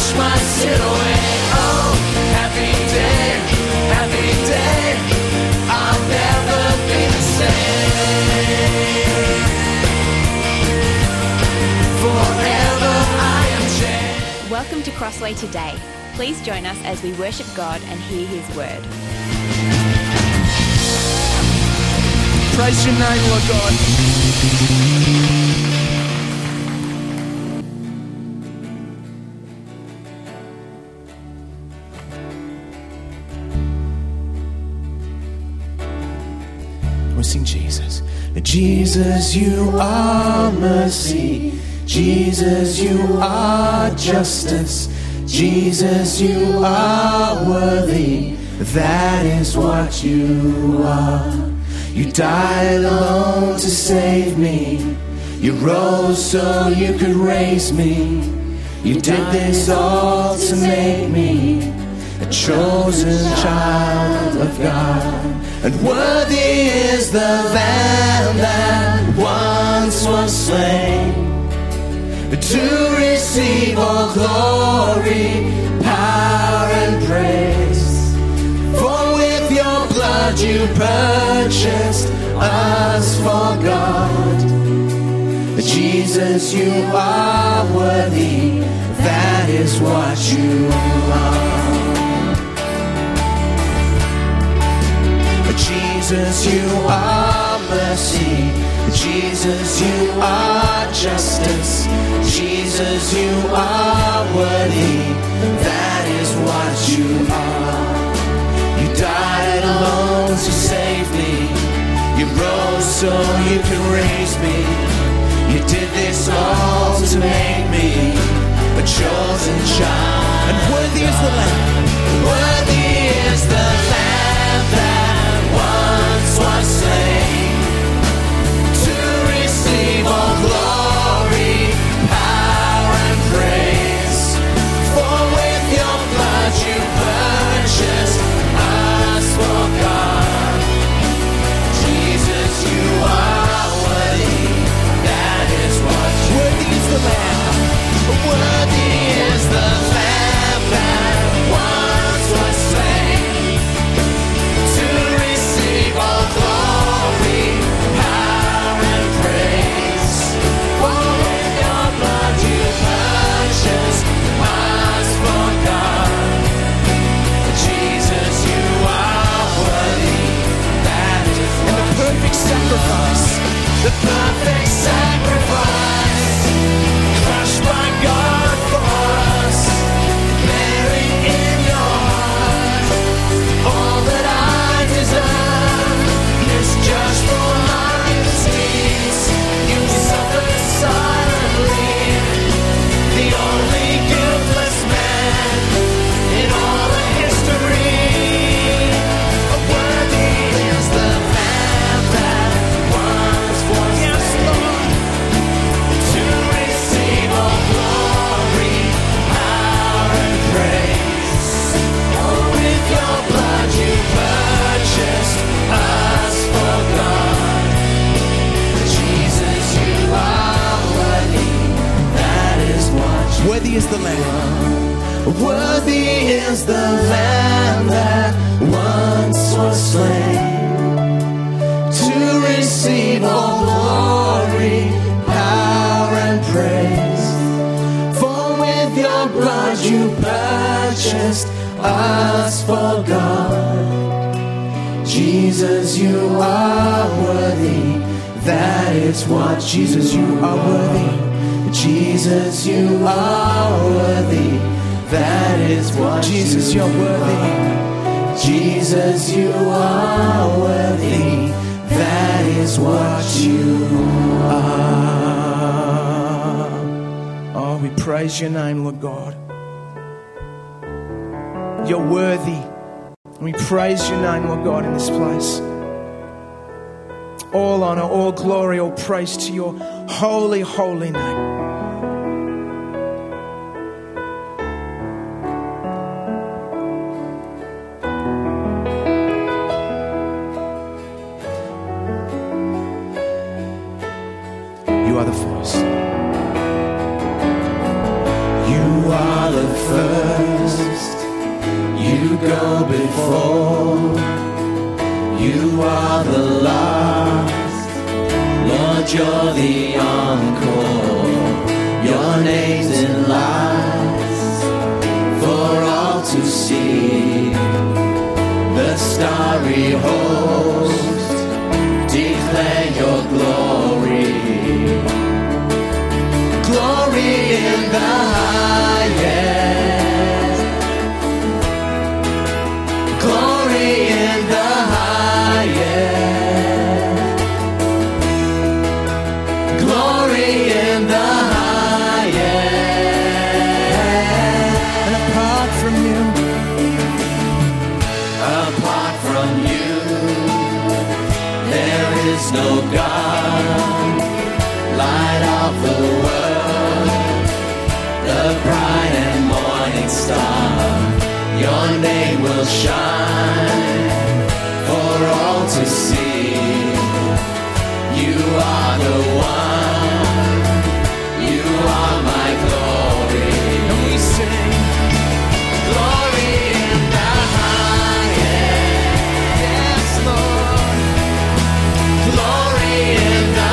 wash my sin away. Oh, happy day, I'll never be the same. Forever I am changed. Welcome to Crossway today. Please join us as we worship God and hear His word. Praise your name, Lord God. We sing Jesus. Jesus, you are mercy. Jesus, you are justice. Jesus, you are worthy. That is what you are. You died alone to save me. You rose so you could raise me. You did this all to make me a chosen child of God. And worthy is the Lamb that once was slain to receive all glory, power and praise. For with your blood you purchased us for God. Jesus, you are worthy. That is what you are. Jesus, you are mercy. Jesus, you are justice. Jesus, you are worthy. That is what you are. You died alone to save me. You rose so you could raise me. You did this all to make me a chosen child. And worthy is the Lamb. Worthy is the Lamb that once was slain to receive all glory, power and praise. For with your blood you purchased us for God. Jesus, you are worthy. That is what you are. Worthy is the Lamb. Worthy is the Lamb that once was slain to receive all glory, power and praise. For with your blood you purchased us for God. Jesus, you are worthy. That is what. And the perfect sacrifice, the perfect sacrifice, crushed by God for us, bearing in your heart all that I deserve is just for my misdeeds. You suffered silently, the only guiltless man in all of history. Worthy is the Lamb that once was slain to receive all glory, power and praise. For with your blood you purchased us for God. Jesus, you are worthy. That is what you. Worthy is the Lamb. Worthy is the Lamb that once was slain to receive all glory, power and praise. For with your blood you purchased us for God. Jesus, you are worthy. That is what. Jesus, you are worthy. Jesus, you are worthy. That is what. Jesus, you're worthy. Jesus, you are worthy. That is what you are. Oh, we praise your name, Lord God. You're worthy. We praise your name, Lord God, in this place. All honor, all glory, all praise to your holy, holy name. You are the first. You are the first, you go before, you are the last, Lord, you're the encore, your name's in lights for all to see, the starry host declare your glory. Glory in the highest. Glory in the highest. Glory in the highest. And apart from you, there is no God. Light of the world, the bright and morning star, your name will shine for all to see. You are the one, you are my glory. And we sing, glory in the highest, yes Lord, glory in the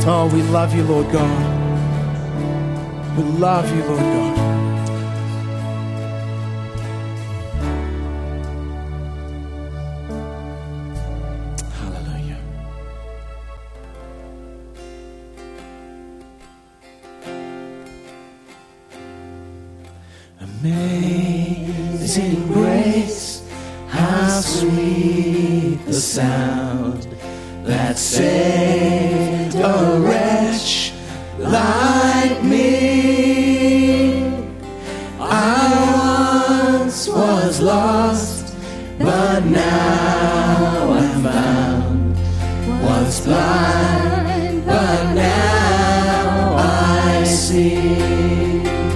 Oh, we love you, Lord God. We love you, Lord God. Hallelujah. Amazing grace, how sweet the sound that saved a wretch like me. I once was lost, but now I'm found. Was blind, but now I see.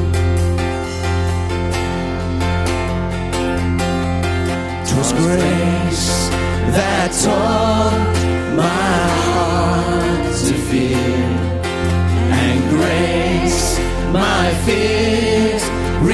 'Twas grace that taught my heart to fear, and grace my fears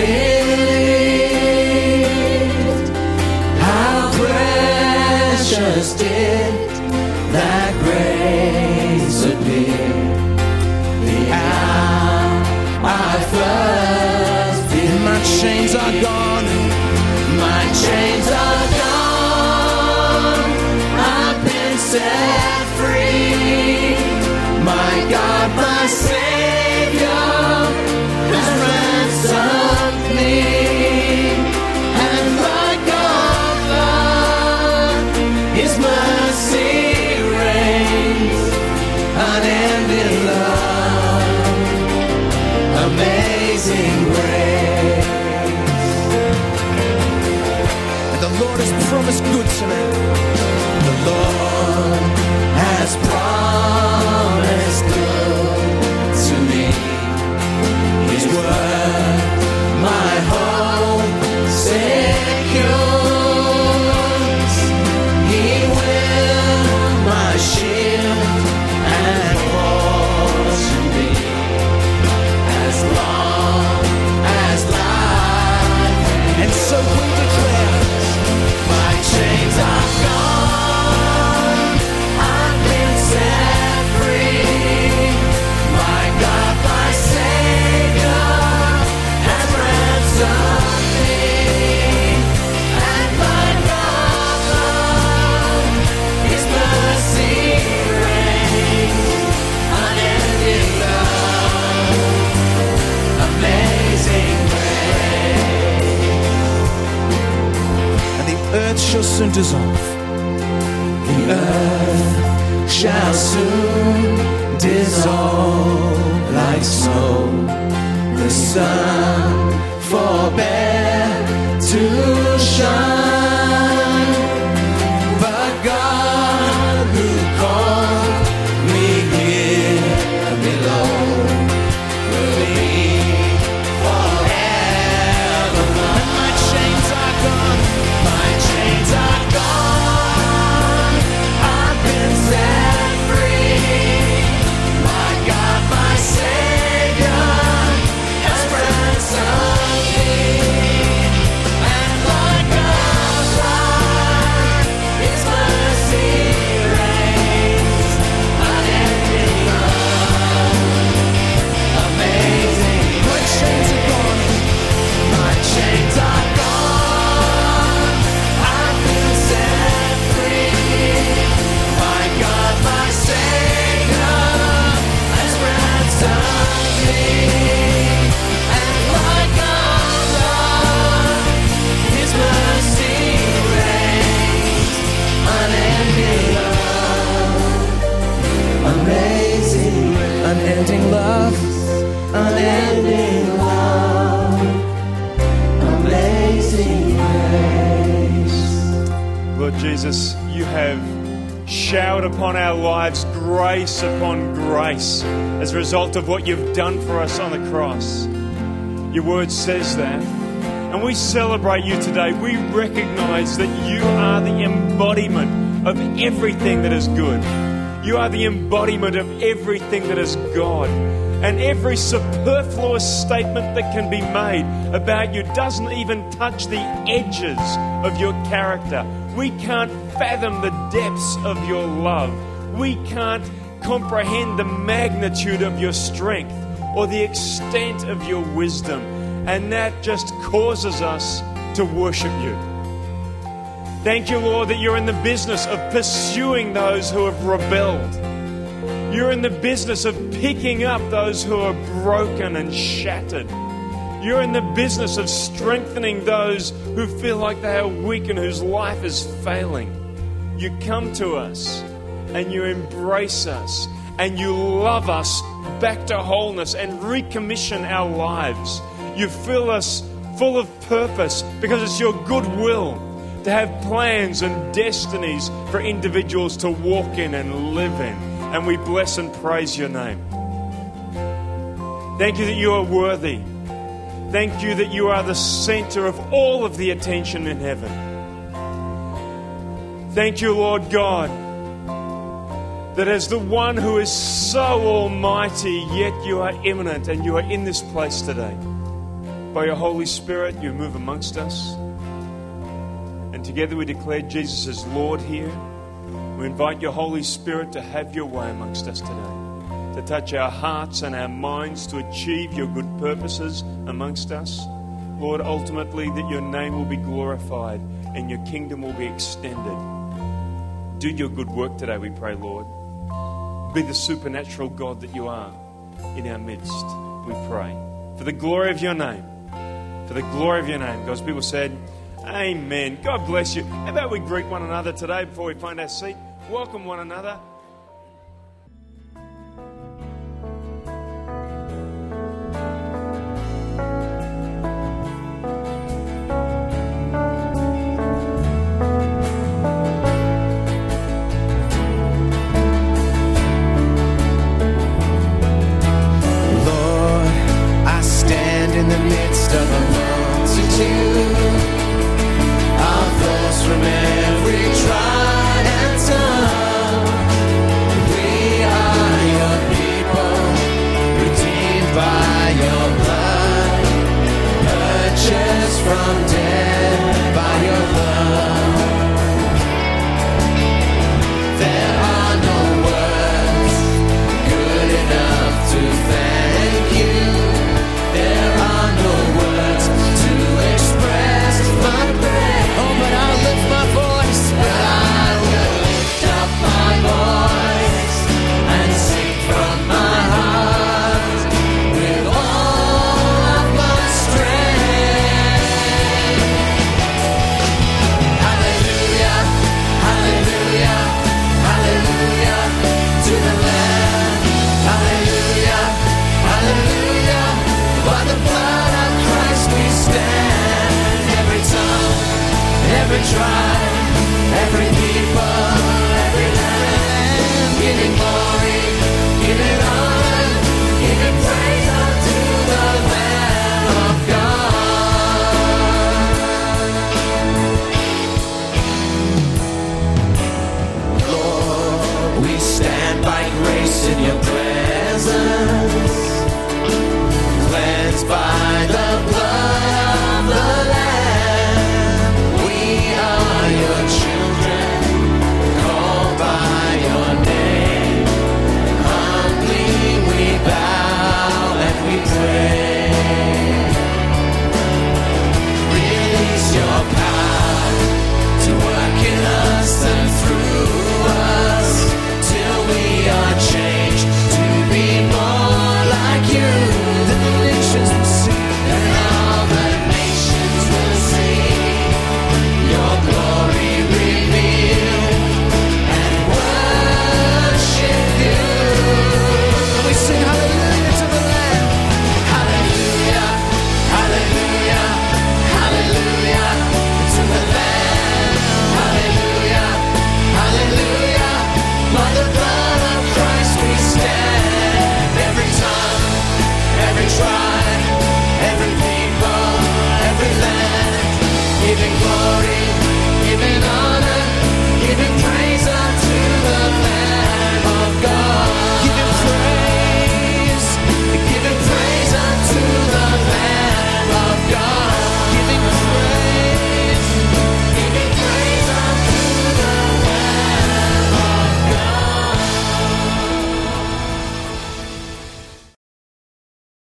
relieved. How precious did that grace appear the hour I first did. My chains are gone, my chains are gone, I've been set free. My God, my Savior has ransomed me, and my God, His mercy reigns, unending love, amazing grace. And the Lord has promised good to me. The Lord has promised good to me. His word, my hope secures. He will my shield and portion be, as long as life. And so we declare, my chains are gone, I've been set free. My God, my Savior has ransomed me, and my God, His mercy reigns, unending love, amazing grace. And the earth shall soon dissolve. The earth shall soon dissolve like snow. The sun forbear to shine. But God, who called me here below, will be forever mine. And my chains are gone, my chains are gone, I've been set free. My God, my Savior has ransomed me, and my God, His mercy reigns, unending love, amazing. My chains are gone, my chains are gone, I've been set free. My God, my Savior has ransomed me, and my God, His mercy reigns, unending love, amazing, unending love, unending love, amazing grace. Lord Jesus, you have showered upon our lives grace upon grace as a result of what you've done for us on the cross. Your word says that. And we celebrate you today. We recognize that you are the embodiment of everything that is good. You are the embodiment of everything that is God. And every superfluous statement that can be made about you doesn't even touch the edges of your character. We can't fathom the depths of your love. We can't comprehend the magnitude of your strength or the extent of your wisdom. And that just causes us to worship you. Thank you, Lord, that you're in the business of pursuing those who have rebelled. You're in the business of picking up those who are broken and shattered. You're in the business of strengthening those who feel like they are weak and whose life is failing. You come to us and you embrace us and you love us back to wholeness and recommission our lives. You fill us full of purpose because it's your good will to have plans and destinies for individuals to walk in and live in. And we bless and praise your name. Thank you that you are worthy. Thank you that you are the center of all of the attention in heaven. Thank you, Lord God, that as the one who is so almighty, yet you are immanent and you are in this place today. By your Holy Spirit, you move amongst us. And together we declare Jesus as Lord here. We invite your Holy Spirit to have your way amongst us today, to touch our hearts and our minds to achieve your good purposes amongst us. Lord, ultimately that your name will be glorified and your kingdom will be extended. Do your good work today, we pray, Lord. Be the supernatural God that you are in our midst, we pray. For the glory of your name. For the glory of your name. God's people said, amen. God bless you. How about we greet one another today before we find our seat? Welcome one another. From every tribe and tongue,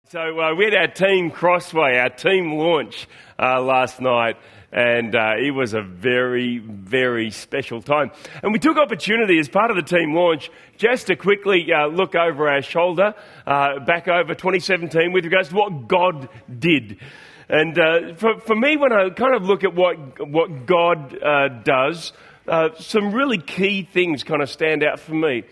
So we had our team Crossway, our team launch last night, and it was a very, very special time. And we took opportunity as part of the team launch just to quickly look over our shoulder, back over 2017 with regards to what God did. And for me, when I kind of look at what God does, some really key things kind of stand out for me.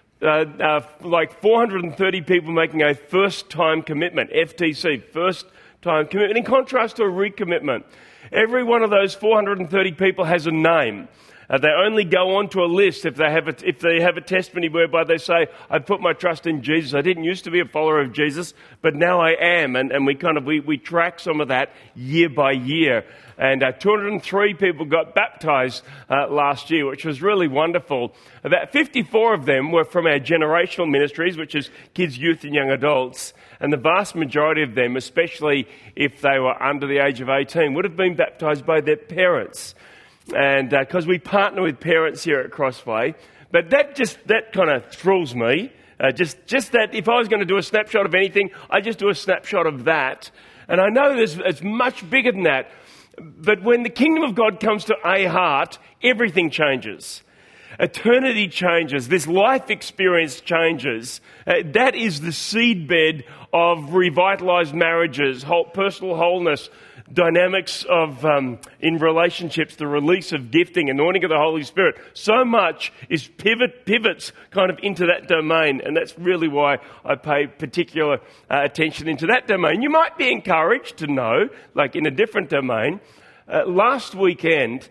Like 430 people making a first-time commitment, FTC, first-time commitment, in contrast to a recommitment. Every one of those 430 people has a name. They only go onto a list if they have a testimony whereby they say, "I put my trust in Jesus. I didn't used to be a follower of Jesus, but now I am." And we track some of that year by year. And 203 people got baptized last year, which was really wonderful. About 54 of them were from our generational ministries, which is kids, youth and young adults. And the vast majority of them, especially if they were under the age of 18, would have been baptized by their parents. And because we partner with parents here at Crossway. But that kind of thrills me. Just that if I was going to do a snapshot of anything, I just do a snapshot of that. And I know it's much bigger than that. But when the kingdom of God comes to a heart, everything changes. Eternity changes. This life experience changes. That is the seedbed of revitalized marriages, personal wholeness, dynamics of in relationships, the release of gifting, anointing of the Holy Spirit. So much is pivots kind of into that domain, and that's really why I pay particular attention into that domain. You might be encouraged to know, like in a different domain, last weekend,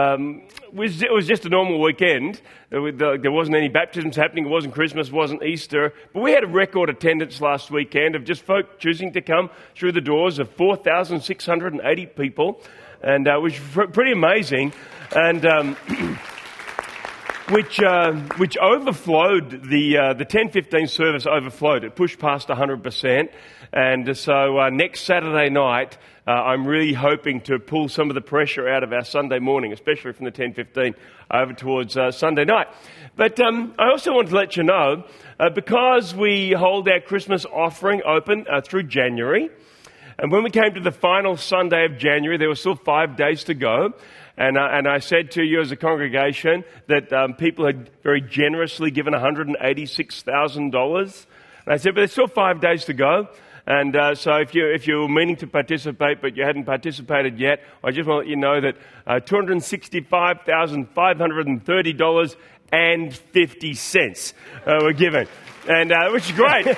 it was just a normal weekend. There wasn't any baptisms happening. It wasn't Christmas, it wasn't Easter. But we had a record attendance last weekend of just folk choosing to come through the doors of 4,680 people, and which was pretty amazing. And which overflowed the 10:15 service overflowed. It pushed past 100%. And so next Saturday night, I'm really hoping to pull some of the pressure out of our Sunday morning, especially from the 10:15 over towards Sunday night. But I also want to let you know, because we hold our Christmas offering open through January, and when we came to the final Sunday of January, there were still 5 days to go. And I said to you as a congregation that people had very generously given $186,000. And I said, but there's still 5 days to go. And so if you were meaning to participate but you hadn't participated yet, I just want to let you know that $265,530.50 were given, and which is great.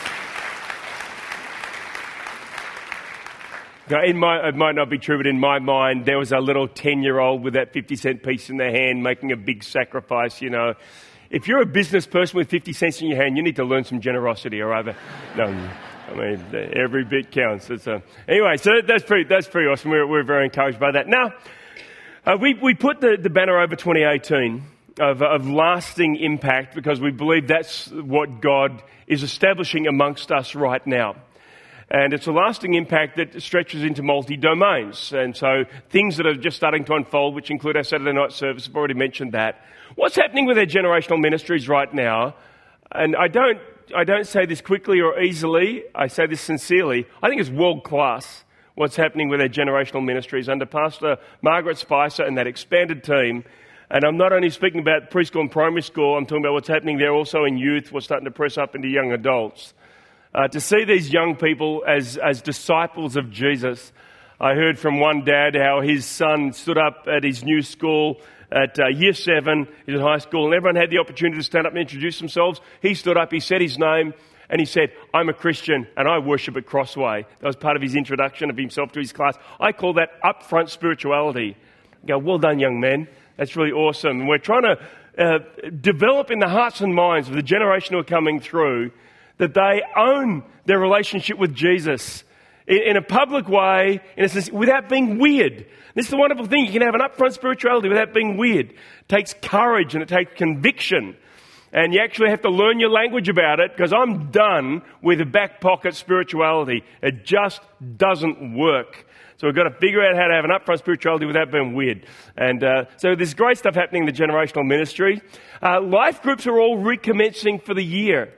It might not be true, but in my mind, there was a little 10-year-old with that 50-cent piece in their hand making a big sacrifice, you know. If you're a business person with 50 cents in your hand, you need to learn some generosity, all right? No, I mean, every bit counts. Anyway, so that's pretty awesome. We're very encouraged by that. Now, we put the banner over 2018 of lasting impact because we believe that's what God is establishing amongst us right now. And it's a lasting impact that stretches into multi-domains. And so things that are just starting to unfold, which include our Saturday night service, I've already mentioned that. What's happening with our generational ministries right now, and I don't say this quickly or easily, I say this sincerely, I think it's world class what's happening with our generational ministries under Pastor Margaret Spicer and that expanded team. And I'm not only speaking about preschool and primary school, I'm talking about what's happening there also in youth. We're starting to press up into young adults. To see these young people as disciples of Jesus. I heard from one dad how his son stood up at his new school at year 7, he's in high school, and everyone had the opportunity to stand up and introduce themselves. He stood up, he said his name, and he said, "I'm a Christian and I worship at Crossway." That was part of his introduction of himself to his class. I call that upfront spirituality. I go, well done, young man. That's really awesome. And we're trying to develop in the hearts and minds of the generation who are coming through that they own their relationship with Jesus in a public way, in a sense, without being weird. This is the wonderful thing. You can have an upfront spirituality without being weird. It takes courage and it takes conviction. And you actually have to learn your language about it, because I'm done with a back pocket spirituality. It just doesn't work. So we've got to figure out how to have an upfront spirituality without being weird. And so there's great stuff happening in the generational ministry. Life groups are all recommencing for the year.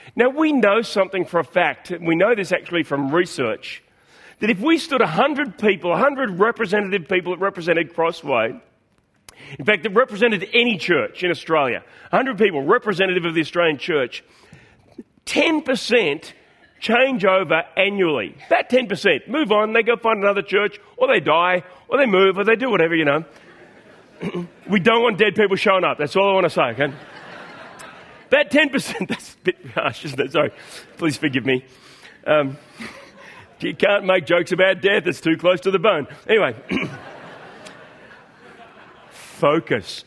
Now, we know something for a fact. We know this actually from research, that if we stood 100 people, 100 representative people that represented Crossway, in fact, that represented any church in Australia, 100 people representative of the Australian church, 10% change over annually. About 10%. Move on, they go find another church, or they die, or they move, or they do whatever, We don't want dead people showing up. That's all I want to say, okay? About 10%, that's a bit harsh, isn't it? Sorry. Please forgive me. You can't make jokes about death. It's too close to the bone. Anyway. Focus.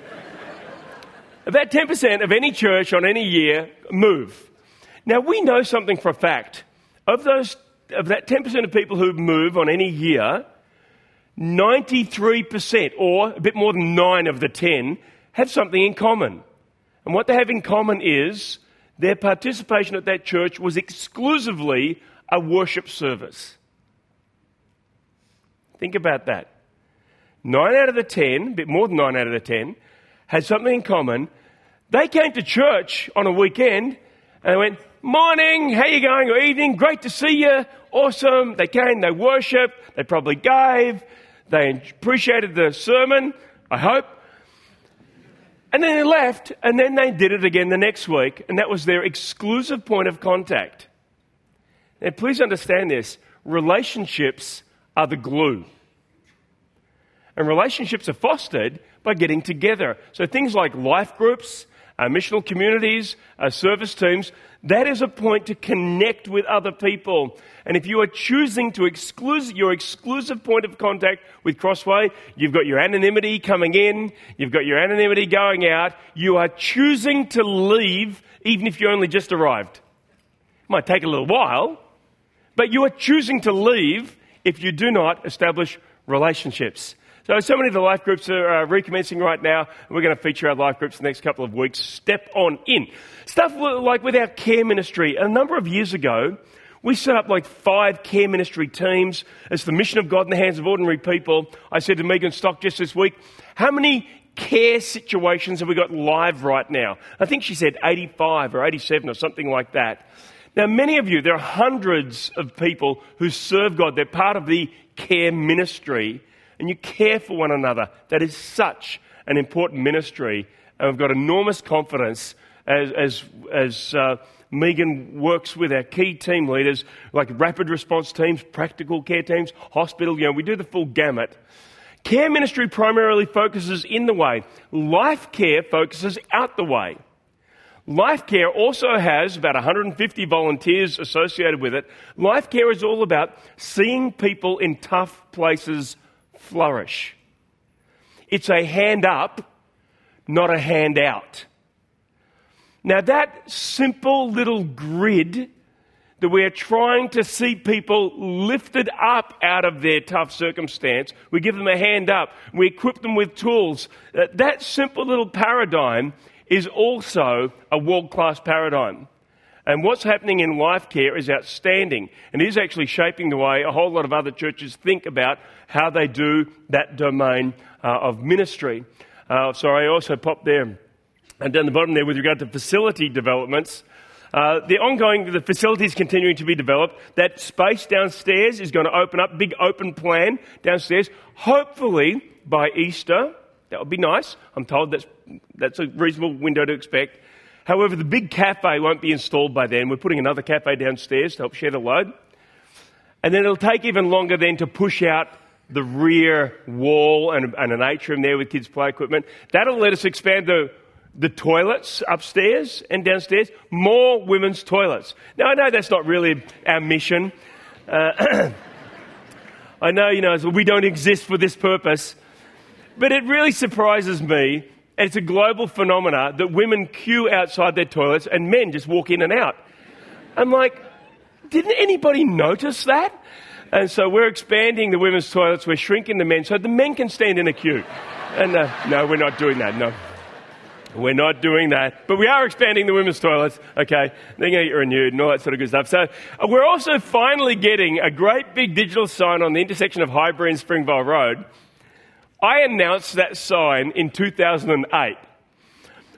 About 10% of any church on any year move. Now, we know something for a fact. Of that 10% of people who move on any year, 93%, or a bit more than 9 of the 10, have something in common. And what they have in common is their participation at that church was exclusively a worship service. Think about that. 9 out of the 10, a bit more than 9 out of the 10, had something in common. They came to church on a weekend and they went, "Morning, how you going?" Or "Evening, great to see you, awesome." They came, they worshipped, they probably gave, they appreciated the sermon, I hope. And then they left, and then they did it again the next week, and that was their exclusive point of contact. Now, please understand this. Relationships are the glue. And relationships are fostered by getting together. So things like life groups, missional communities, service teams, that is a point to connect with other people. And if you are choosing to your exclusive point of contact with Crossway, you've got your anonymity coming in, you've got your anonymity going out, you are choosing to leave even if you only just arrived. It might take a little while, but you are choosing to leave if you do not establish relationships. So many of the life groups are recommencing right now, and we're going to feature our life groups the next couple of weeks. Step on in. Stuff like with our care ministry. A number of years ago, we set up 5 care ministry teams. It's the mission of God in the hands of ordinary people. I said to Megan Stock just this week, how many care situations have we got live right now? I think she said 85 or 87 or something like that. Now, many of you, there are hundreds of people who serve God. They're part of the care ministry. And you care for one another. That is such an important ministry. And we've got enormous confidence as Megan works with our key team leaders, like rapid response teams, practical care teams, hospital. We do the full gamut. Care ministry primarily focuses in the way. Life care focuses out the way. Life care also has about 150 volunteers associated with it. Life care is all about seeing people in tough places flourish. It's a hand up, not a hand out. Now, that simple little grid that we are trying to see people lifted up out of their tough circumstance, we give them a hand up, we equip them with tools. That simple little paradigm is also a world-class paradigm. And what's happening in life care is outstanding, and is actually shaping the way a whole lot of other churches think about how they do that domain of ministry. I also popped there and down the bottom there with regard to facility developments. The facilities continuing to be developed. That space downstairs is going to open up, big open plan downstairs, hopefully by Easter. That would be nice. I'm told that's a reasonable window to expect. However, the big cafe won't be installed by then. We're putting another cafe downstairs to help share the load. And then it'll take even longer then to push out the rear wall and an atrium there with kids' play equipment. That'll let us expand the toilets upstairs and downstairs. More women's toilets. Now, I know that's not really our mission. I know, we don't exist for this purpose. But it really surprises me. And it's a global phenomena that women queue outside their toilets and men just walk in and out. I'm like, didn't anybody notice that? And so we're expanding the women's toilets, we're shrinking the men so the men can stand in a queue. And no, we're not doing that, no. We're not doing that. But we are expanding the women's toilets, okay? They're going to get renewed and all that sort of good stuff. So we're also finally getting a great big digital sign on the intersection of Highbury and Springvale Road. I announced that sign in 2008.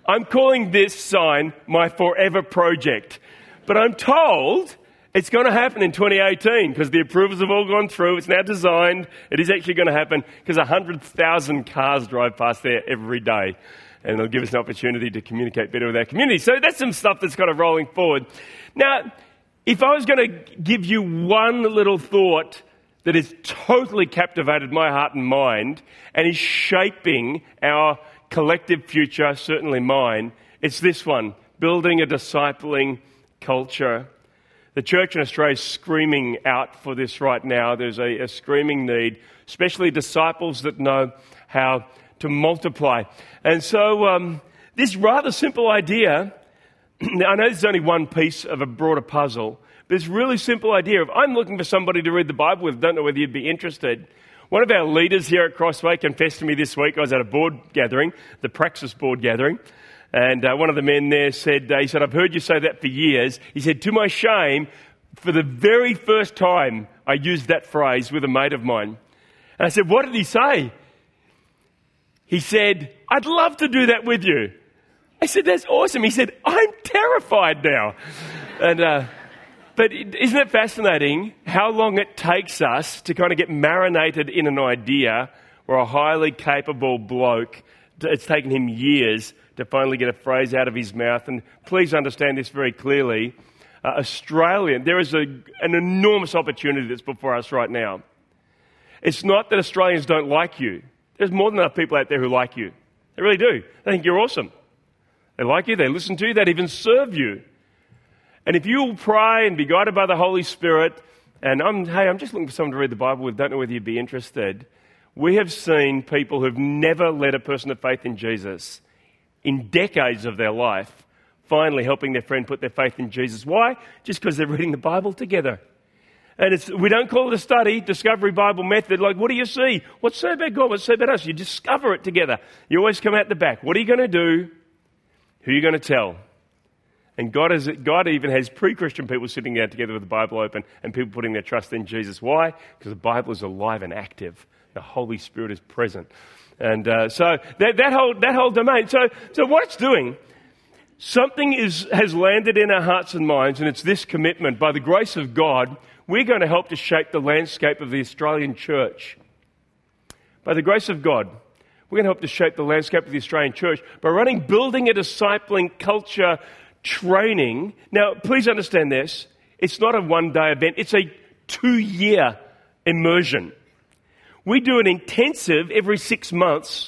I'm calling this sign my forever project. But I'm told it's going to happen in 2018 because the approvals have all gone through. It's now designed. It is actually going to happen because 100,000 cars drive past there every day. And it'll give us an opportunity to communicate better with our community. So that's some stuff that's kind of rolling forward. Now, if I was going to give you one little thought that has totally captivated my heart and mind and is shaping our collective future, certainly mine, it's this one: building a discipling culture. The church in Australia is screaming out for this right now. There's a screaming need, especially disciples that know how to multiply. And so this rather simple idea, I know this is only one piece of a broader puzzle, but this really simple idea of I'm looking for somebody to read the Bible with, don't know whether you'd be interested. One of our leaders here at Crossway confessed to me this week. I was at a board gathering, the Praxis board gathering, and one of the men there said, I've heard you say that for years. He said, to my shame, for the very first time I used that phrase with a mate of mine. And I said, what did he say? He said, I'd love to do that with you. I said, that's awesome. He said, I'm terrified now. And but isn't it fascinating how long it takes us to kind of get marinated in an idea where a highly capable bloke, it's taken him years to finally get a phrase out of his mouth. And please understand this very clearly. There is an enormous opportunity that's before us right now. It's not that Australians don't like you. There's more than enough people out there who like you. They really do. They think you're awesome. They like you, they listen to you, they'd even serve you. And if you'll pray and be guided by the Holy Spirit, and I'm just looking for someone to read the Bible with, don't know whether you'd be interested. We have seen people who've never led a person to faith in Jesus in decades of their life, finally helping their friend put their faith in Jesus. Why? Just because they're reading the Bible together. And we don't call it a study, Discovery Bible Method. Like, what do you see? What's so about God? What's so about us? You discover it together. You always come out the back. What are you going to do? Who are you going to tell? And God even has pre-Christian people sitting down together with the Bible open and people putting their trust in Jesus. Why? Because the Bible is alive and active. The Holy Spirit is present. And so that whole domain. So what it's doing, something has landed in our hearts and minds, and it's this commitment. By the grace of God, we're going to help to shape the landscape of the Australian church. By the grace of God, we're going to help to shape the landscape of the Australian church by building a discipling culture training. Now, please understand this. It's not a one-day event. It's a 2-year immersion. We do an intensive every 6 months,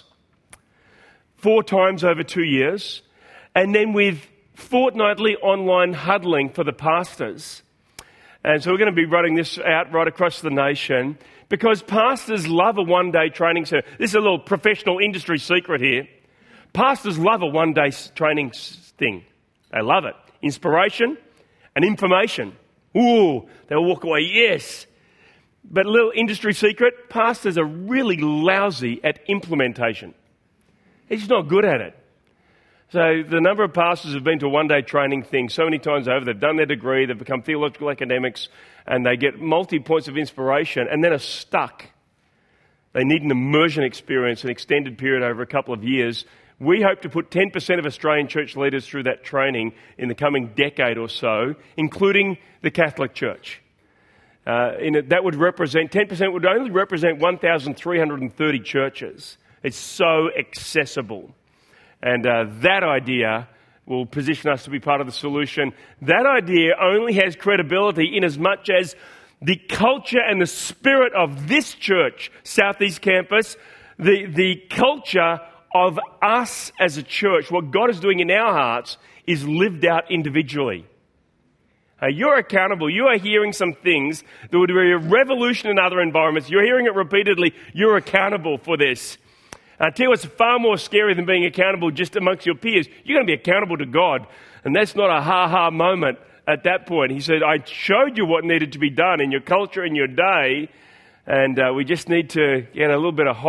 4 times over 2 years, and then with fortnightly online huddling for the pastors. And so we're going to be running this out right across the nation because pastors love a one-day training center. This is a little professional industry secret here. Pastors love a one-day training thing. They love it. Inspiration and information. Ooh, they'll walk away, yes. But a little industry secret, pastors are really lousy at implementation. They're just not good at it. So the number of pastors who've been to a one-day training thing so many times over, they've done their degree, they've become theological academics, and they get multi-points of inspiration and then are stuck. They need an immersion experience, an extended period over a couple of years. We hope to put 10% of Australian church leaders through that training in the coming decade or so, including the Catholic Church. That would represent, 10% would only represent 1,330 churches. It's so accessible. And that idea will position us to be part of the solution. That idea only has credibility in as much as the culture and the spirit of this church, Southeast Campus, the culture of us as a church, what God is doing in our hearts, is lived out individually. You're accountable. You are hearing some things that would be a revolution in other environments. You're hearing it repeatedly. You're accountable for this. I tell you what's far more scary than being accountable just amongst your peers. You're going to be accountable to God. And that's not a ha-ha moment at that point. He said, I showed you what needed to be done in your culture, in your day, and we just need to get a little bit of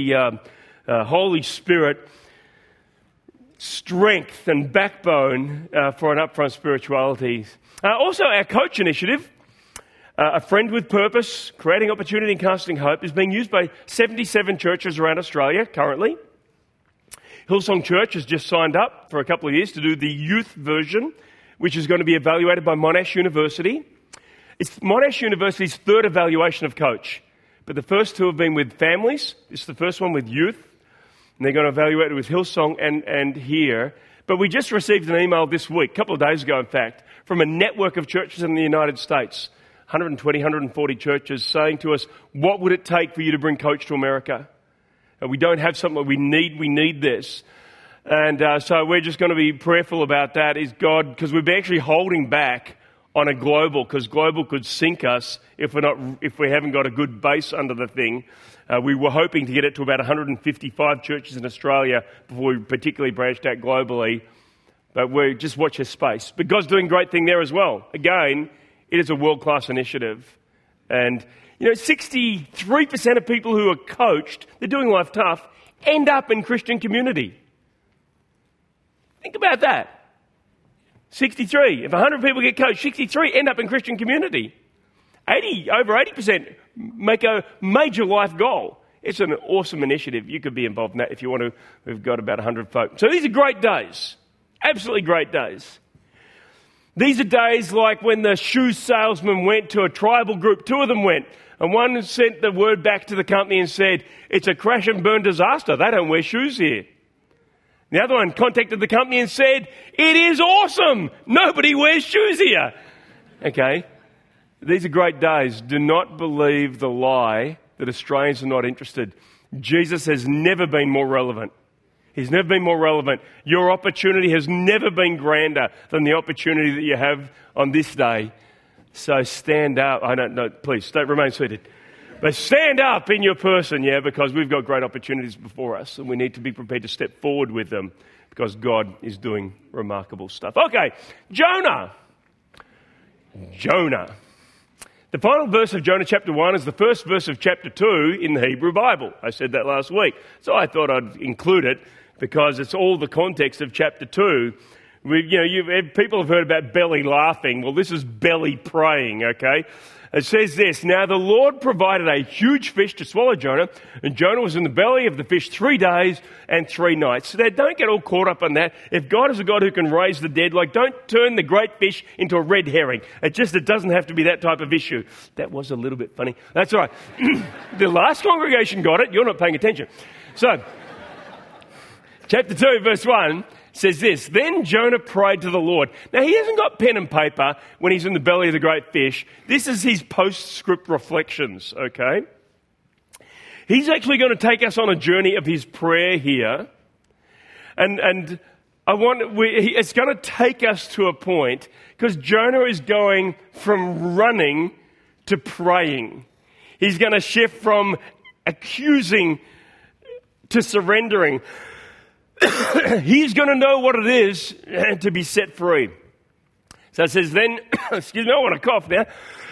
Holy Spirit strength and backbone for an upfront spirituality. Also, our Coach initiative, A Friend with Purpose, Creating Opportunity and Casting Hope, is being used by 77 churches around Australia currently. Hillsong Church has just signed up for a couple of years to do the youth version, which is going to be evaluated by Monash University. It's Monash University's third evaluation of coach. But the first two have been with families. This is the first one with youth. And they're going to evaluate it with Hillsong and here. But we just received an email this week, a couple of days ago in fact, from a network of churches in the United States, 120, 140 churches, saying to us, what would it take for you to bring Coach to America? And we don't have something we need this. And so we're just going to be prayerful about that, is God, because we've been actually holding back on a global, because global could sink us if we haven't got a good base under the thing. We were hoping to get it to about 155 churches in Australia before we particularly branched out globally. But we just watch your space. But God's doing a great thing there as well. Again, it is a world-class initiative. And, 63% of people who are coached, they're doing life tough, end up in Christian community. Think about that. 63. If 100 people get coached, 63 end up in Christian community. Over 80% make a major life goal. It's an awesome initiative. You could be involved in that if you want to. We've got about 100 folk. So these are great days. Absolutely great days. These are days like when the shoe salesman went to a tribal group. 2 of them went. And one sent the word back to the company and said, it's a crash and burn disaster. They don't wear shoes here. The other one contacted the company and said, it is awesome. Nobody wears shoes here. Okay. These are great days. Do not believe the lie that Australians are not interested. Jesus has never been more relevant. He's never been more relevant. Your opportunity has never been grander than the opportunity that you have on this day. So stand up. I don't know. Please, don't remain seated. But stand up in your person, because we've got great opportunities before us and we need to be prepared to step forward with them because God is doing remarkable stuff. Okay, Jonah. The final verse of Jonah chapter 1 is the first verse of chapter 2 in the Hebrew Bible. I said that last week. So I thought I'd include it because it's all the context of chapter 2. People have heard about belly laughing. Well, this is belly praying, okay? It says this, now the Lord provided a huge fish to swallow Jonah, and Jonah was in the belly of the fish 3 days and 3 nights. So don't get all caught up on that. If God is a God who can raise the dead, don't turn the great fish into a red herring. It doesn't have to be that type of issue. That was a little bit funny. That's all right. The last congregation got it. You're not paying attention. So, chapter 2, verse 1. Says this, then Jonah prayed to the Lord. Now, he hasn't got pen and paper when he's in the belly of the great fish. This is his postscript reflections, okay? He's actually going to take us on a journey of his prayer here. And it's going to take us to a point, because Jonah is going from running to praying. He's going to shift from accusing to surrendering. He's going to know what it is to be set free. So it says, then, excuse me, I want to cough now.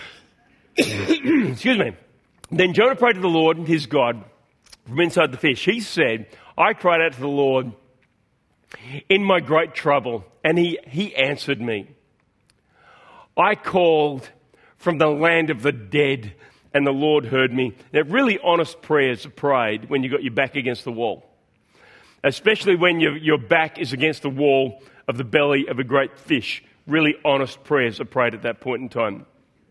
Excuse me. Then Jonah prayed to the Lord, his God, from inside the fish. He said, I cried out to the Lord in my great trouble, and he answered me. I called from the land of the dead, and the Lord heard me. Now, really honest prayers are prayed when you've got your back against the wall. Especially when your back is against the wall of the belly of a great fish. Really honest prayers are prayed at that point in time.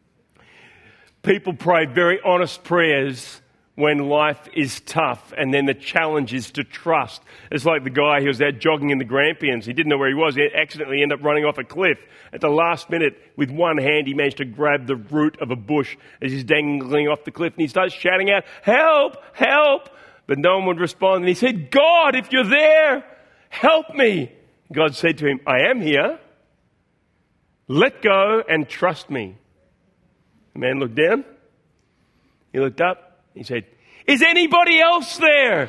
People pray very honest prayers when life is tough, and then the challenge is to trust. It's like the guy who was out jogging in the Grampians. He didn't know where he was. He accidentally ended up running off a cliff. At the last minute, with one hand, he managed to grab the root of a bush as he's dangling off the cliff, and he starts shouting out, help, help! But no one would respond. And he said, God, if you're there, help me. God said to him, I am here. Let go and trust me. The man looked down. He looked up. He said, is anybody else there?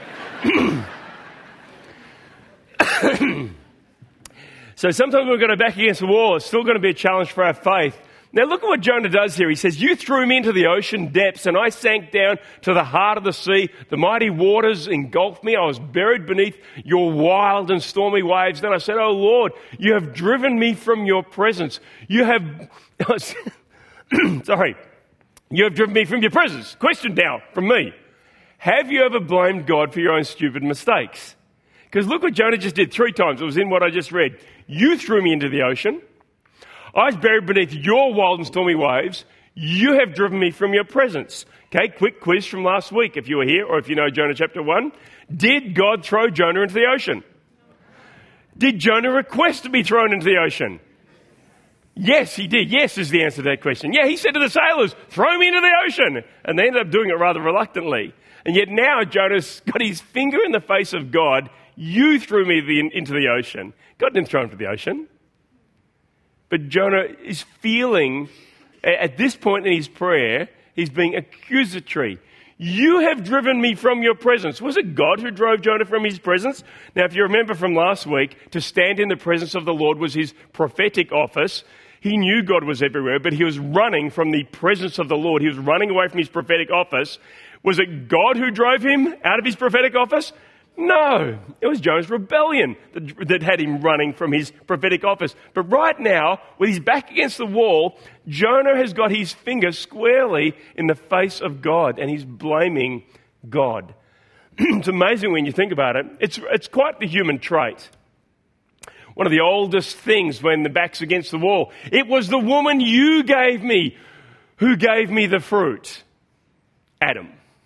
So sometimes we're going to back against the wall. It's still going to be a challenge for our faith. Now look at what Jonah does here. He says, you threw me into the ocean depths and I sank down to the heart of the sea. The mighty waters engulfed me. I was buried beneath your wild and stormy waves. Then I said, oh Lord, you have driven me from your presence. You have driven me from your presence. Question now from me. Have you ever blamed God for your own stupid mistakes? Because look what Jonah just did 3 times. It was in what I just read. You threw me into the ocean. I was buried beneath your wild and stormy waves. You have driven me from your presence. Okay, quick quiz from last week if you were here or if you know Jonah chapter 1. Did God throw Jonah into the ocean? Did Jonah request to be thrown into the ocean? Yes, he did. Yes is the answer to that question. Yeah, he said to the sailors, throw me into the ocean. And they ended up doing it rather reluctantly. And yet now Jonah's got his finger in the face of God. You threw me into the ocean. God didn't throw him into the ocean. But Jonah is feeling, at this point in his prayer, he's being accusatory. You have driven me from your presence. Was it God who drove Jonah from his presence? Now, if you remember from last week, to stand in the presence of the Lord was his prophetic office. He knew God was everywhere, but he was running from the presence of the Lord. He was running away from his prophetic office. Was it God who drove him out of his prophetic office? No, it was Jonah's rebellion that had him running from his prophetic office. But right now, with his back against the wall, Jonah has got his finger squarely in the face of God, and he's blaming God. It's amazing when you think about it. It's quite the human trait. One of the oldest things when the back's against the wall. It was the woman you gave me who gave me the fruit. Adam.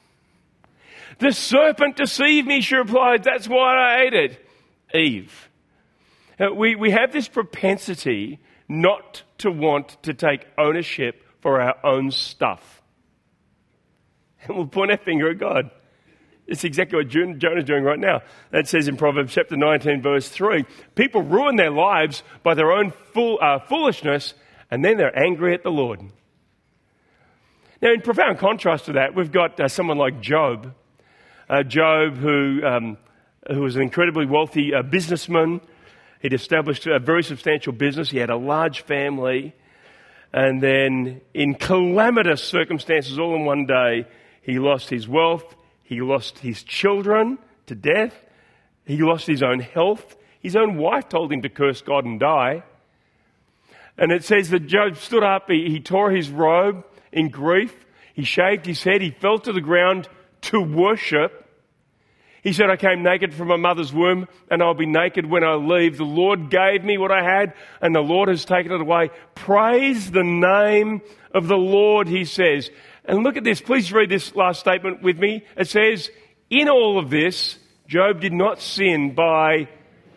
The serpent deceived me, she replied. That's why I ate it. Eve. We have this propensity not to want to take ownership for our own stuff. And we'll point our finger at God. It's exactly what Jonah's doing right now. That says in Proverbs chapter 19, verse 3, people ruin their lives by their own foolishness, and then they're angry at the Lord. Now, in profound contrast to that, we've got someone like Job. Job, who was an incredibly wealthy businessman. He'd established a very substantial business. He had a large family. And then in calamitous circumstances all in one day, he lost his wealth. He lost his children to death. He lost his own health. His own wife told him to curse God and die. And it says that Job stood up. He tore his robe in grief. He shaved his head. He fell to the ground to worship. He said, I came naked from my mother's womb, and I'll be naked when I leave. The Lord gave me what I had, and the Lord has taken it away. Praise the name of the Lord, he says. And look at this. Please read this last statement with me. It says, in all of this, Job did not sin by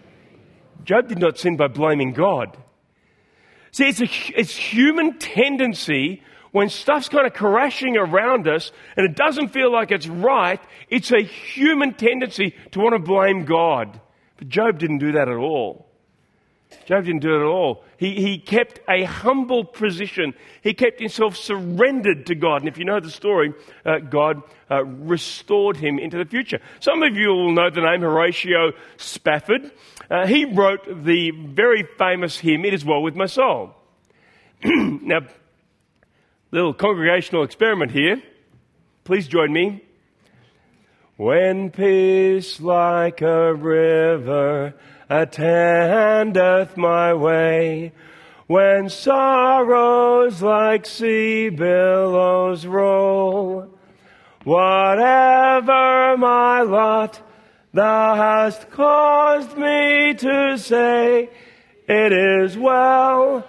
blaming God. See, it's human tendency when stuff's kind of crashing around us and it doesn't feel like it's right, it's a human tendency to want to blame God. But Job didn't do that at all. Job didn't do it at all. He kept a humble position. He kept himself surrendered to God. And if you know the story, God restored him into the future. Some of you will know the name Horatio Spafford. He wrote the very famous hymn, It Is Well With My Soul. Now, little congregational experiment here. Please join me. When peace like a river attendeth my way, when sorrows like sea billows roll, whatever my lot, thou hast caused me to say, it is well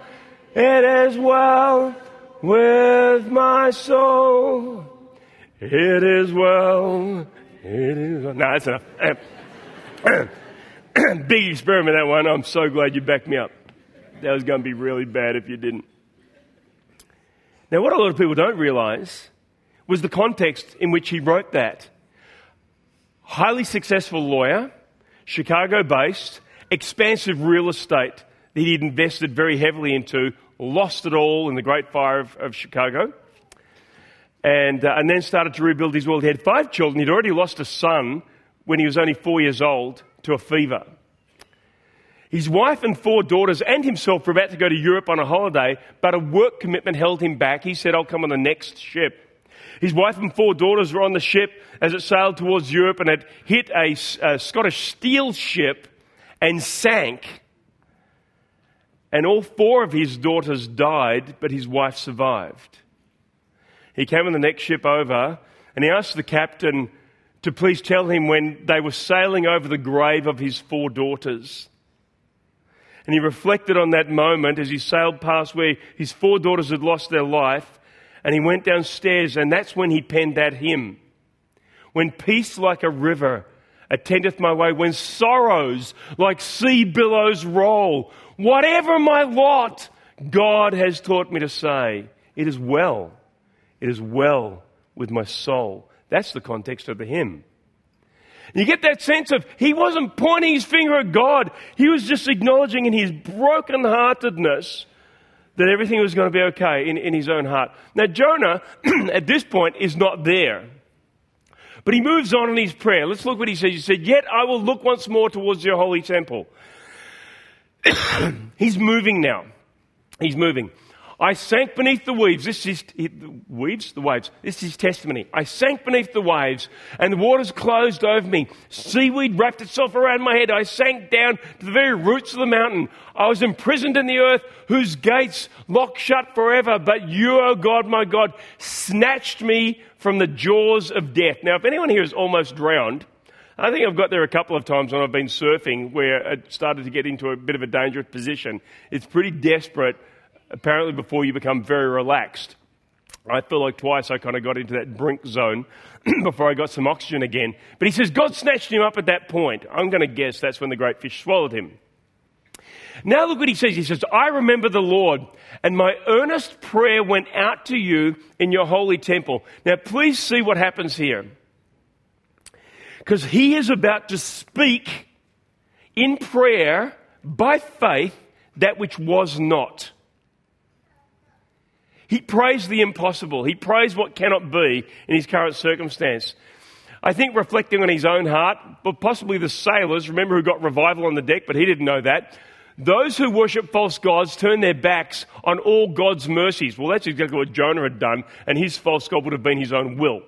with my soul. It is well. It is well. No, that's enough. Big experiment, that one. I'm so glad you backed me up. That was going to be really bad if you didn't. Now, what a lot of people don't realize was the context in which he wrote that. Highly successful lawyer, Chicago-based, expansive real estate that he'd invested very heavily into, lost it all in the Great Fire of Chicago, and then started to rebuild his world. He had 5 children. He'd already lost a son when he was only 4 years old to a fever. His wife and 4 daughters and himself were about to go to Europe on a holiday, but a work commitment held him back. He said, I'll come on the next ship. His wife and 4 daughters were on the ship as it sailed towards Europe and had hit a Scottish steel ship and sank. And all 4 of his daughters died, but his wife survived. He came on the next ship over and he asked the captain to please tell him when they were sailing over the grave of his 4 daughters. And he reflected on that moment as he sailed past where his 4 daughters had lost their life, and he went downstairs, and that's when he penned that hymn. When peace like a river attendeth my way, when sorrows like sea billows roll, whatever my lot, God has taught me to say, it is well with my soul. That's the context of the hymn. You get that sense of he wasn't pointing his finger at God. He was just acknowledging in his brokenheartedness that everything was going to be okay in his own heart. Now, Jonah, at this point, is not there. But he moves on in his prayer. Let's look what he says. He said, yet I will look once more towards your holy temple. He's moving now. He's moving. I sank beneath the waves. This is the waves. This is his testimony. I sank beneath the waves, and the waters closed over me. Seaweed wrapped itself around my head. I sank down to the very roots of the mountain. I was imprisoned in the earth, whose gates locked shut forever. But you, O God, my God, snatched me from the jaws of death. Now, if anyone here is almost drowned, I think I've got there a couple of times when I've been surfing where it started to get into a bit of a dangerous position. It's pretty desperate, apparently, before you become very relaxed. I feel like twice I kind of got into that brink zone before I got some oxygen again. But he says God snatched him up at that point. I'm going to guess that's when the great fish swallowed him. Now look what he says. He says, I remember the Lord, and my earnest prayer went out to you in your holy temple. Now please see what happens here. Because he is about to speak in prayer by faith that which was not. He prays the impossible. He prays what cannot be in his current circumstance. I think reflecting on his own heart, but possibly the sailors, remember, who got revival on the deck, but he didn't know that. Those who worship false gods turn their backs on all God's mercies. Well, that's exactly what Jonah had done, and his false god would have been his own will.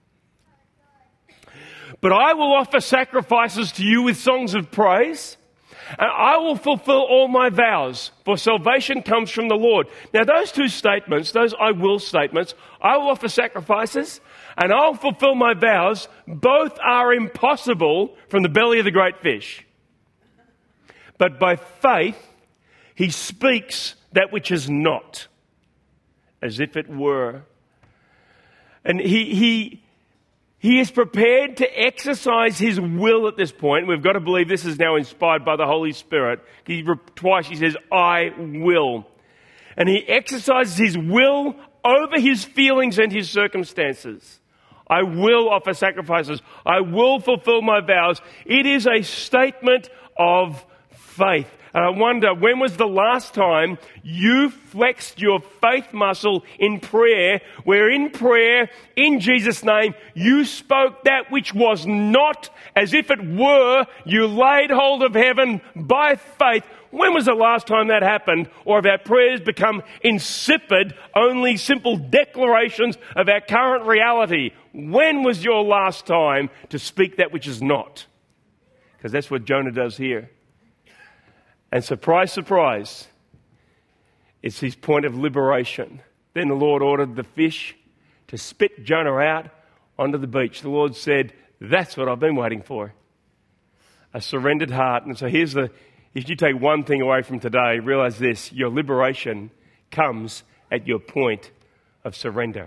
But I will offer sacrifices to you with songs of praise, and I will fulfill all my vows, for salvation comes from the Lord. Now, those two statements, those I will statements, I will offer sacrifices, and I'll fulfill my vows, both are impossible from the belly of the great fish. But by faith, he speaks that which is not, as if it were. And he is prepared to exercise his will at this point. We've got to believe this is now inspired by the Holy Spirit. Twice he says, I will. And he exercises his will over his feelings and his circumstances. I will offer sacrifices. I will fulfill my vows. It is a statement of faith. And I wonder, when was the last time you flexed your faith muscle in prayer, where in prayer, in Jesus' name, you spoke that which was not as if it were, you laid hold of heaven by faith? When was the last time that happened? Or have our prayers become insipid, only simple declarations of our current reality? When was your last time to speak that which is not? Because that's what Jonah does here. And surprise, surprise, it's his point of liberation. Then the Lord ordered the fish to spit Jonah out onto the beach. The Lord said, that's what I've been waiting for. A surrendered heart. And so if you take one thing away from today, realize this: your liberation comes at your point of surrender.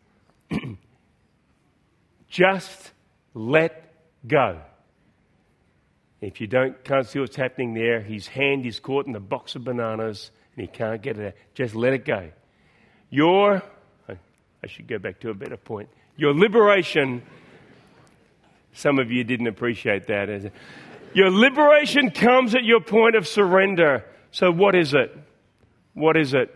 Just let go. If you can't see what's happening there, his hand is caught in the box of bananas and he can't get it out. Just let it go. I should go back to a better point. Your liberation, some of you didn't appreciate that. Your liberation comes at your point of surrender. So what is it? What is it?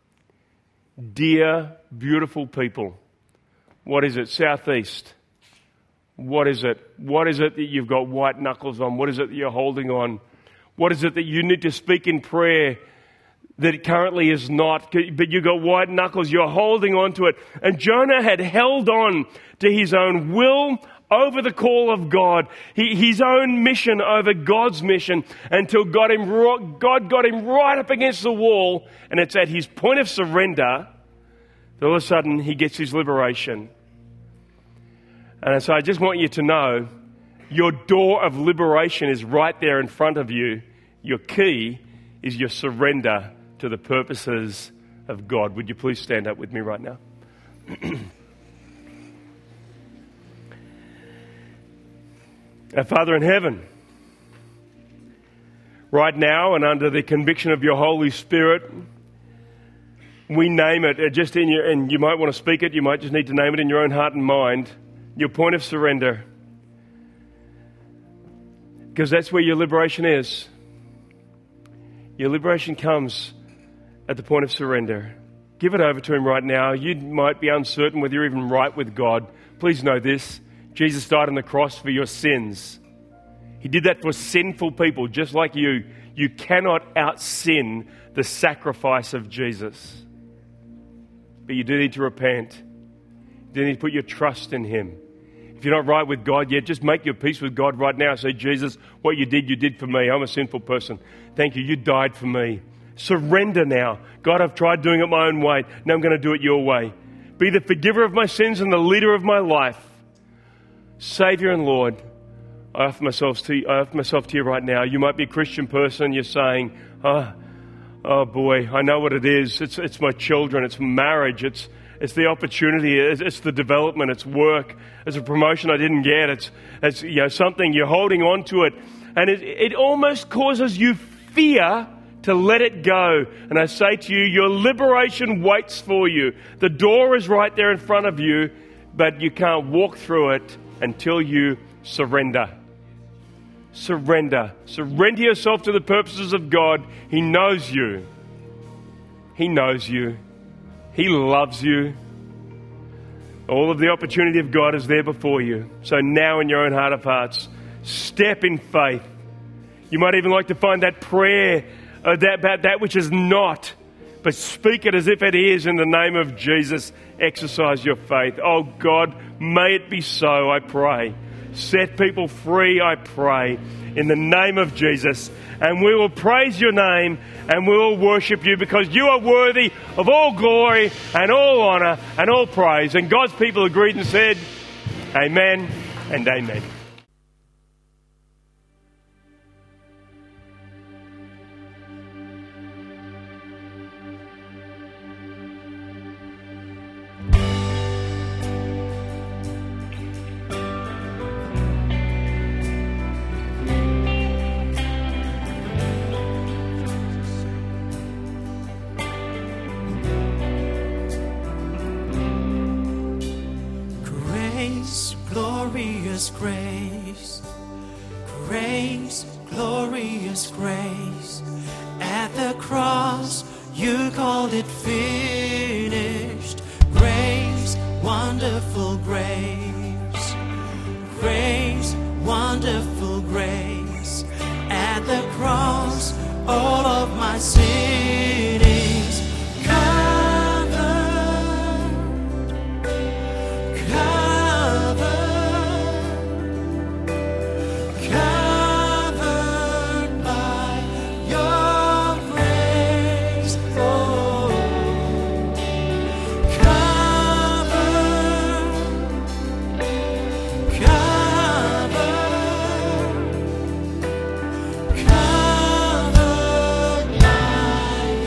Dear, beautiful people. What is it? Southeast. What is it? What is it that you've got white knuckles on? What is it that you're holding on? What is it that you need to speak in prayer that it currently is not? But you've got white knuckles, you're holding on to it. And Jonah had held on to his own will over the call of God, his own mission over God's mission, until God got him right up against the wall. And it's at his point of surrender that all of a sudden he gets his liberation. And so I just want you to know your door of liberation is right there in front of you. Your key is your surrender to the purposes of God. Would you please stand up with me right now? Our Father in heaven, right now and under the conviction of your Holy Spirit, we name it just in your, and you might want to speak it, you might just need to name it in your own heart and mind, your point of surrender. Because that's where your liberation is. Your liberation comes at the point of surrender. Give it over to Him right now. You might be uncertain whether you're even right with God. Please know this. Jesus died on the cross for your sins. He did that for sinful people just like you. You cannot out-sin the sacrifice of Jesus. But you do need to repent. You do need to put your trust in Him. If you're not right with God yet, just make your peace with God right now. Say, Jesus, what you did for me. I'm a sinful person. Thank you. You died for me. Surrender now. God, I've tried doing it my own way. Now I'm going to do it your way. Be the forgiver of my sins and the leader of my life. Savior and Lord, I offer myself to you right now. You might be a Christian person. You're saying, oh boy, I know what it is. It's my children. It's marriage. It's the opportunity. It's the development. It's work. It's a promotion I didn't get. It's something you're holding on to it, and it almost causes you fear to let it go. And I say to you, your liberation waits for you. The door is right there in front of you, but you can't walk through it until you surrender. Surrender. Surrender yourself to the purposes of God. He knows you. He knows you. He loves you. All of the opportunity of God is there before you. So now in your own heart of hearts, step in faith. You might even like to find that prayer about that which is not, but speak it as if it is in the name of Jesus. Exercise your faith. Oh God, may it be so, I pray. Set people free, I pray, in the name of Jesus. And we will praise your name and we will worship you because you are worthy of all glory and all honor and all praise. And God's people agreed and said, amen and amen. Grace, grace, glorious grace. At the cross, you called it finished. Grace, wonderful grace. Grace, wonderful grace. At the cross, all of my sin is covered by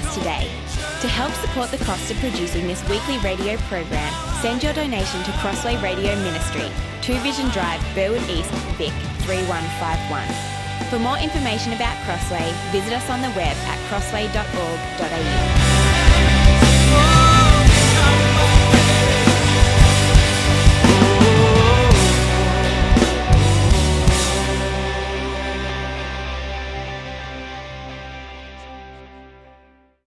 us today. To help support the cost of producing this weekly radio program, send your donation to Crossway Radio ministry, 2 Vision Drive, Burwood East, Vic 3151. For more information about Crossway, visit us on the web at crossway.org.au.